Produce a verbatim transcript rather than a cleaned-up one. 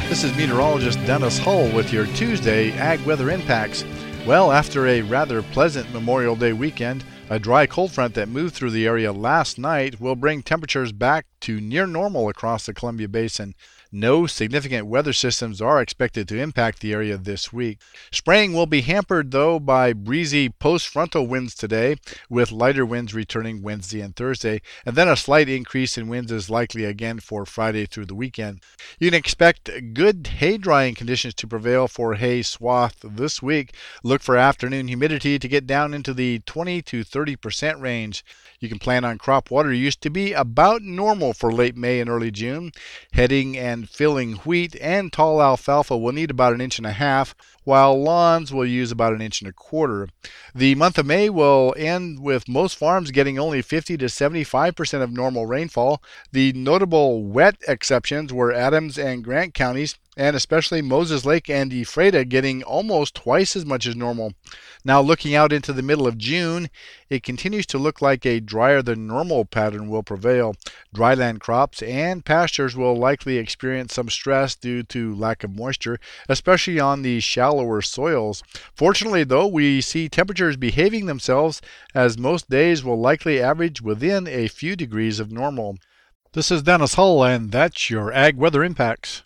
This is meteorologist Dennis Hull with your Tuesday Ag Weather Impacts. Well, after a rather pleasant Memorial Day weekend, a dry cold front that moved through the area last night will bring temperatures back to near normal across the Columbia Basin. No significant weather systems are expected to impact the area this week. Spraying will be hampered, though, by breezy post-frontal winds today, with lighter winds returning Wednesday and Thursday, and then a slight increase in winds is likely again for Friday through the weekend. You can expect good hay drying conditions to prevail for hay swath this week. Look for afternoon humidity to get down into the twenty to thirty percent range. You can plan on crop water use to be about normal for late May and early June. Heading and filling wheat and tall alfalfa will need about an inch and a half, while lawns will use about an inch and a quarter. The month of May will end with most farms getting only fifty to seventy-five percent of normal rainfall. The notable wet exceptions were Adams and Grant counties, and especially Moses Lake and Ephrata getting almost twice as much as normal. Now looking out into the middle of June, it continues to look like a drier than normal pattern will prevail. Dryland crops and pastures will likely experience some stress due to lack of moisture, especially on the shallower soils. Fortunately, though, we see temperatures behaving themselves, as most days will likely average within a few degrees of normal. This is Dennis Hull, and that's your Ag Weather Impacts.